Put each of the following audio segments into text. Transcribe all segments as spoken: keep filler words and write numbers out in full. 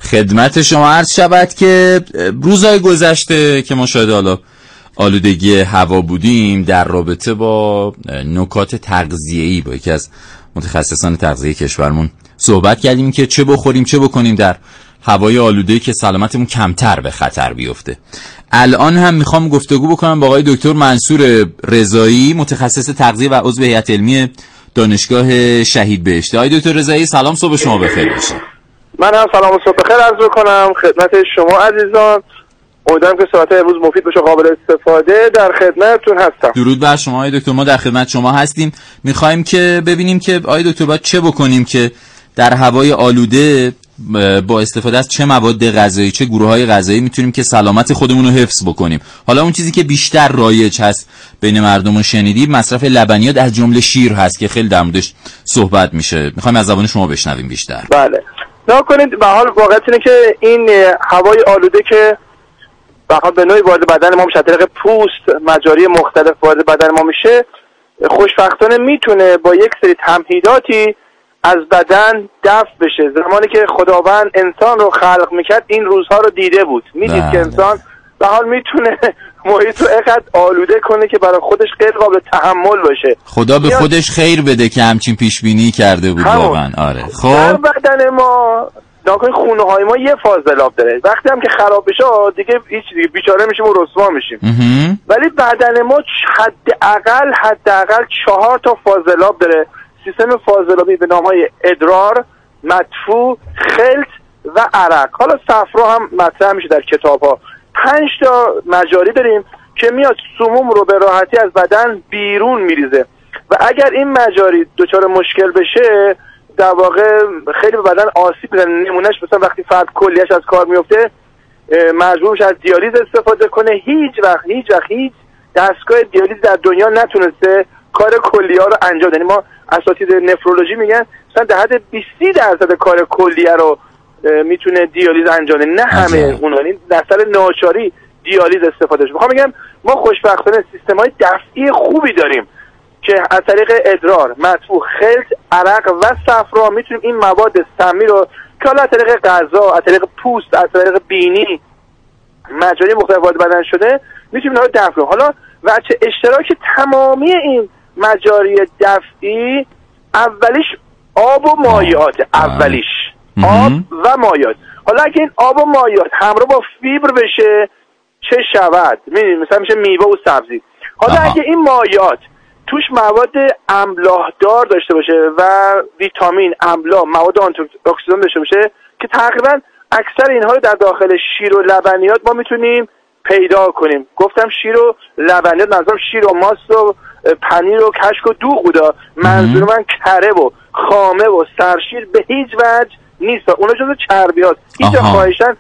خدمت شما عرض شود که روزهای گذشته که ما شاهد حالا آلودگی هوا بودیم، در رابطه با نکات تغذیه‌ای با یکی از متخصصان تغذیه کشورمون صحبت کردیم که چه بخوریم چه بکنیم در هوای آلوده که سلامتمون کمتر به خطر بیفته. الان هم میخوام گفتگو بکنم با آقای دکتر منصور رضایی، متخصص تغذیه و عضو هیئت علمی دانشگاه شهید بهشتی. آقای دکتر رضایی سلام، صبح شما بخیر باشه. من هم سلام و صبح بخیر عرض می‌کنم خدمت شما عزیزان. امیدوارم که ساعت امروز مفید باشه، قابل استفاده. در خدمتتون هستم. درود بر شما آقای دکتر، ما در خدمت شما هستیم. میخوایم که ببینیم که آقای دکتر باید چه بکنیم که در هوای آلوده با استفاده از چه مواد غذایی، چه گروه‌های غذایی میتونیم که سلامت خودمون رو حفظ بکنیم. حالا اون چیزی که بیشتر رایج هست بین مردم رو شنیدیم، مصرف لبنیات از جمله شیر هست که خیلی در موردش صحبت میشه. میخوایم از زبان شما بشنویم بیشتر. بله. نگاه کنید، به حال واقعیت اینه که این هوای آلوده که به حال به نوعی وارد بدن ما میشه، طریق پوست مجاری مختلف وارد بدن ما میشه، خوشبختانه میتونه با یک سری تمهیداتی از بدن دفع بشه. زمانی که خداوند انسان رو خلق میکرد این روزها رو دیده بود، میدید که انسان به حال میتونه محیط رو اینقدر آلوده کنه که برای خودش غیر قابل تحمل باشه. خدا به خودش خیر بده که همچین پیش بینی کرده بود واقعا. آره خب در بدن ما ناکنی خونه های ما یه فاضلاب داره، وقتی هم که خراب بشه دیگه هیچ دیگه بیچاره میشیم و رسوا میشیم. ولی بدن ما حداقل حداقل چهار تا فاضلاب داره. سیستم فاضلابی به نام های ادرار، مدفوع، خلط و عرق. حالا صفرا هم مطرح میشه در کتاب ها. پنج تا مجاری داریم که میاد سموم رو به راحتی از بدن بیرون میریزه و اگر این مجاری دچار مشکل بشه در واقع خیلی به بدن آسیب میزنه. نمونهش مثلا وقتی فرد کلیه‌اش از کار میفته مجبور میشه از دیالیز استفاده کنه. هیچ وقت هیچ وقت هیچ دستگاه دیالیز در دنیا نتونسته کار کلیه رو انجام بده. ما اساتید نفرولوژی میگن مثلا در حد بیست درصد کار کلیه رو میتونه دیالیز انجام بده، نه همه اونها. این در اثر ناچاری دیالیز استفاده میشه. میخوام بگم ما خوشبختانه سیستم‌های دفعی خوبی داریم که از طریق ادرار، مدفوع، خلط، عرق و صفرا میتونیم این مواد سمی رو که حالا از طریق غذا، از طریق پوست، از طریق بینی، مجاری مختلف وارد بدن شده میتونیم اینا رو دفع کنیم. حالا وجه اشتراک تمامی این مجاری دفعی اولیش آب و مایعات، اولیش آب و مایعات. حالا اگه این آب و مایعات همراه با فیبر بشه چه شود؟ می‌بینید مثلا میشه میوه و سبزی. حالا آه. اگه این مایعات توش مواد املاحدار داشته باشه و ویتامین، املاح، مواد آنتی اکسیدان داشته باشه که تقریبا اکثر اینها رو در داخل شیر و لبنیات ما میتونیم پیدا کنیم. گفتم شیر و لبنیات، منظورم شیر و ماست و پنیر و کشک و دوغ بودا. منظور من کره و خامه و سرشیر به هیچ وجه نیست. اونا جزو چربی هاست. هیچ خواهشن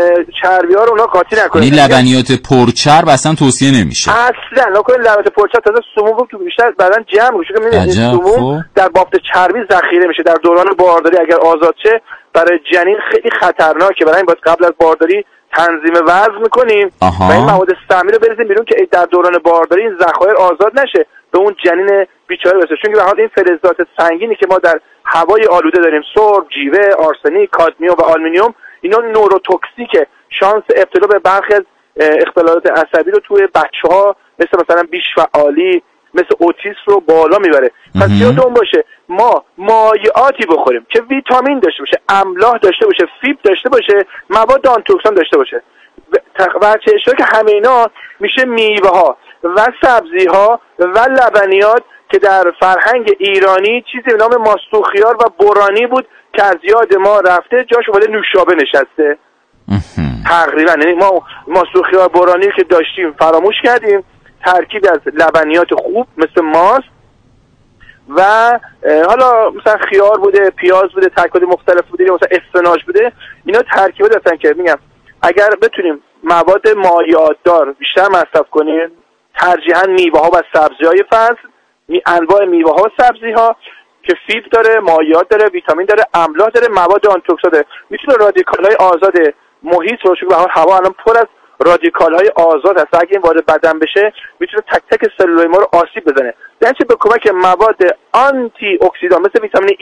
چربی ها رو اونا قاطی نکنید. یعنی لبنیات پرچرب اصلا توصیه نمیشه اصلا. نکنید لبنیات پرچرب تازه سموم رو تو بیشتر بدن جمع میشه که میبینید سموم در بافت چربی ذخیره میشه. در دوران بارداری اگر آزاد شه برای جنین خیلی خطرناکه. برای این باید قبل از بارداری تنظیم وزن میکنیم و این مواد سمی رو بریزیم بیرون که در دوران بارداری این ذخایر آزاد نشه به اون جنین بیچاره برسه. چون که به حال این فلزات سنگینی که ما در هوای آلوده داریم، سرب، جیوه، آرسنیک، کادمیوم و آلومینیوم، اینا نوروتوکسیکه. شانس ابتلا به برخی از اختلالات عصبی رو توی بچه‌ها مثل مثلا بیش‌فعالی، مثل اوتیسم رو بالا میبره. پس یادتون باشه ما مایعاتی بخوریم که ویتامین داشته باشه، املاح داشته باشه، فیبر داشته باشه، مواد آنتی اکسیدان داشته باشه. و چه اشتراک همه اینا میشه میوه ها و سبزی ها و لبنیات که در فرهنگ ایرانی چیزی به نام ماستوخیار و برانی بود که از یاد ما رفته، جاش اومده نوشابه نشسته. تقریبا یعنی ما ماستوخیار برانی که داشتیم فراموش کردیم. ترکیب از لبنیات خوب مثل ماست و حالا مثلا خیار بوده، پیاز بوده، ترکیبات مختلف بوده، مثلا اسفناج بوده. اینا ترکیبات هستن که میگم اگر بتونیم مواد مایعات دار بیشتر مصرف کنیم، ترجیحاً میوه ها و سبزی های فصل، انواع میوه ها و سبزی ها که فیبر داره، مایعات داره، ویتامین داره، املاح داره، مواد آنتی اکسیدان داره، میتونه رادیکال های آزاد محیط رو، چون به هر هوا الان پر از رادیکال های آزاد هست، اگه این وارد بدن بشه میتونه تک تک سلولای ما رو آسیب بزنه. در چه به کمک مواد آنتی اکسیدان مثل ویتامین ای،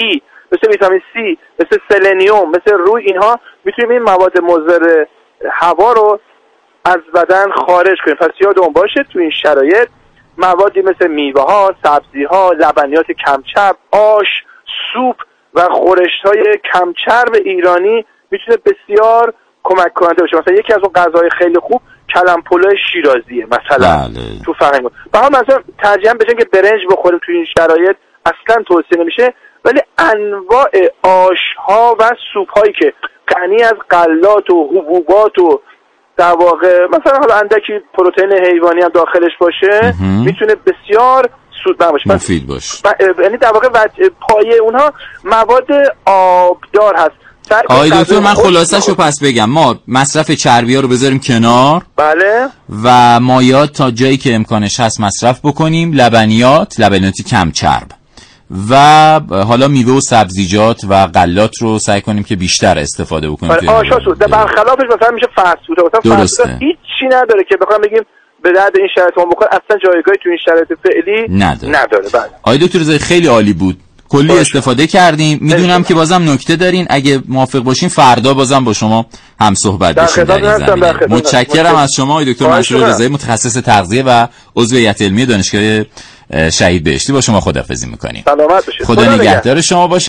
مثل ویتامین سی، مثل سلنیوم، مثل روی، اینها میتونیم این مواد مضر هوا رو از بدن خارج کنیم. پس یادمون باشه تو این شرایط موادی مثل میوه ها، سبزی ها، لبنیات کمچرب، آش، سوپ و خورشت های کمچرب ایرانی میتونه بسیار کمک کننده باشه. مثلا یکی از اون غذاهای خیلی خوب کلم پلو شیرازیه مثلا. بله. تو فرهنگ با هم مثلا ترجیحاً بجن که برنج بخوریم تو این شرایط اصلا توصیه نمیشه، ولی انواع آش ها و سوپ هایی که غنی از غلات و حبوبات و در واقع مثلا حالا اندکی پروتئین حیوانی هم داخلش باشه میتونه بسیار سودمند باشه، مفید باشه. یعنی در واقع پایه اونها مواد آبدار هست. آقای دکتر من خلاصه‌شو پس بگم، ما مصرف چربی‌ها رو بذاریم کنار. بله. و مایعات تا جایی که امکانش هست مصرف بکنیم، لبنیات، لبنیاتی کم چرب و حالا میوه و سبزیجات و غلات رو سعی کنیم که بیشتر استفاده بکنیم. آشاسو در برخلافش مثلا میشه فست فود، مثلا فست فود هیچ چی نداره که بخوام بگیم به درد این شرایط ما بخوره، اصلا جایگاهی تو این شرایط فعلی نداره. نداره. بله. آقای دکتر رضایی خیلی عالی بود. کلی باشه. استفاده کردیم. میدونم که بازم نکته دارین، اگه موافق باشین فردا بازم با شما هم صحبت بشیم در این زمینه. متشکرم از شما آقای دکتر منصور رضایی، متخصص تغذیه و عضو هیئت علمی دانشگاه شهید بهشتی. با شما خداحافظی می‌کنیم. سلامت باشید. خدا نگهدار شما باشه.